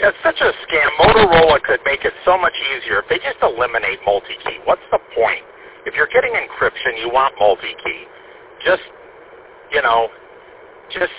It's such a scam. Motorola could make it so much easier if they just eliminate multi-key. What's the point? If you're getting encryption, you want multi-key. Just, just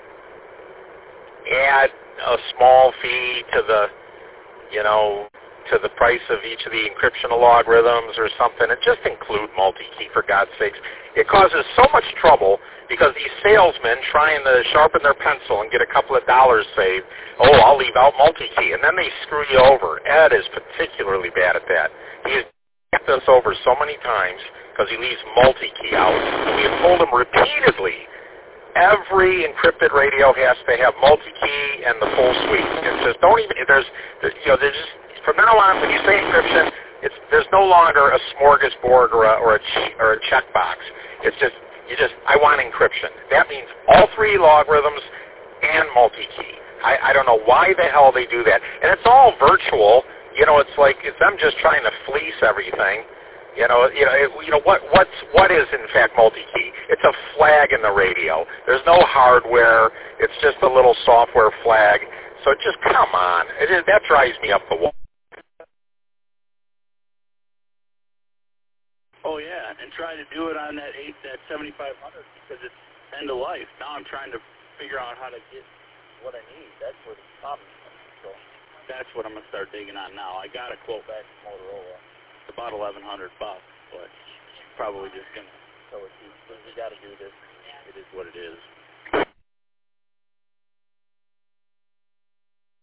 add a small fee to the, to the price of each of the encryption logarithms or something, and just include multi-key, for God's sakes. It causes so much trouble because these salesmen trying to sharpen their pencil and get a couple of dollars saved, I'll leave out multi-key, and then they screw you over. Ed is particularly bad at that. He's got us over so many times because he leaves multi-key out. And we have told him repeatedly, every encrypted radio has to have multi-key and the full suite. It's just there's just, from now on, when you say encryption, there's no longer a smorgasbord or a checkbox. It's just, I want encryption. That means all three logarithms and multi-key. I don't know why the hell they do that. And it's all virtual. It's them just trying to fleece everything. What is in fact multi-key? It's a flag in the radio. There's no hardware. It's just a little software flag. So just come on. That drives me up the wall. Oh yeah, and try to do it on that 7500 because it's end of life. Now I'm trying to figure out how to get what I need. That's where the problem is. So that's what I'm gonna start digging on now. I got a quote back from Motorola. It's about $1,100, but probably just gonna tell it to. We got to do this. It is what it is.